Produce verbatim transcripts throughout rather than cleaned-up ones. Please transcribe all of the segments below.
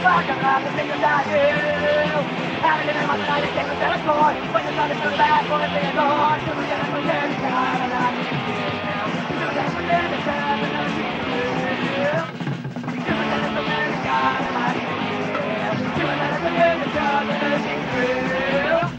vaca pra felicidade. Ela me leva atrás e tem o telefone. Foi deixar de celular com esse negócio. Tu não quer fazer de cara na minha. Tu não quer fazer de cara na minha. Tu não quer fazer de cara na minha. Tu não quer fazer de cara na minha.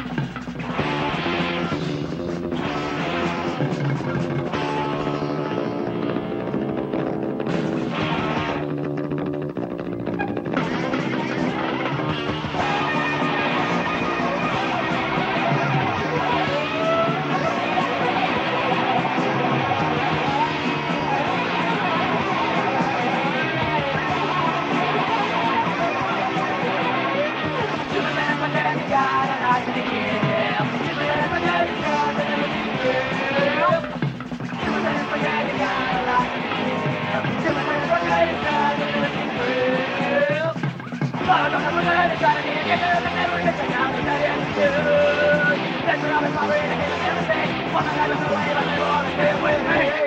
That's what I'm